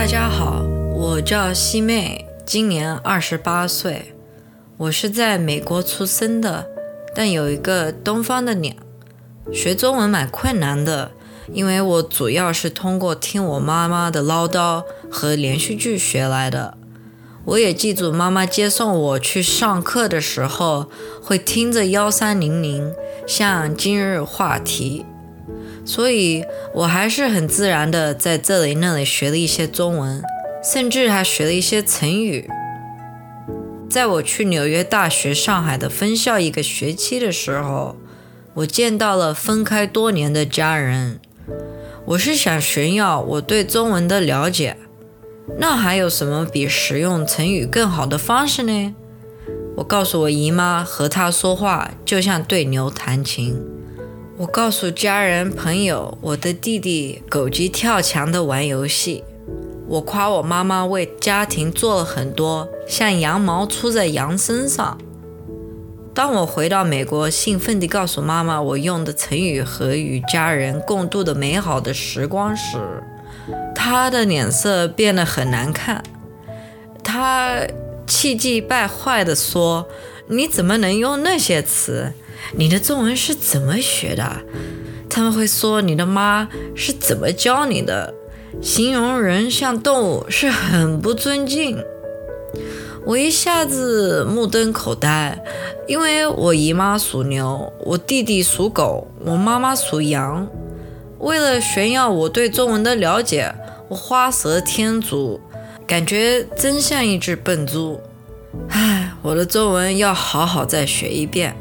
家好，我叫西妹，今年28岁。我是在美国出生的，但有一个东方的脸。学中文蛮困难的，因为我主要是通过听我妈妈的唠叨和连续剧学来的。我也记住妈妈接送我去上课的时候，会听着1300，像今日话题。所以我还是很自然的在这里那里学了一些中文，甚至还学了一些成语。在我去纽约大学上海的分校一个学期的时候，我见到了分开多年的家人。我是想炫耀我对中文的了解，那还有什么比使用成语更好的方式呢？我告诉我姨妈，和她说话就像对牛弹琴。我告诉家人朋友，我的弟弟狗急跳墙的玩游戏。我夸我妈妈为家庭做了很多，像羊毛出在羊身上。当我回到美国，兴奋地告诉妈妈我用的成语和与家人共度的美好的时光时，她的脸色变得很难看。她气急败坏地说：“你怎么能用那些词？你的中文是怎么学的？他们会说你的妈是怎么教你的？形容人像动物是很不尊敬。”我一下子目瞪口呆，因为我姨妈属牛，我弟弟属狗，我妈妈属羊。为了炫耀我对中文的了解，我画蛇添足，感觉真像一只笨猪。唉，我的中文要好好再学一遍。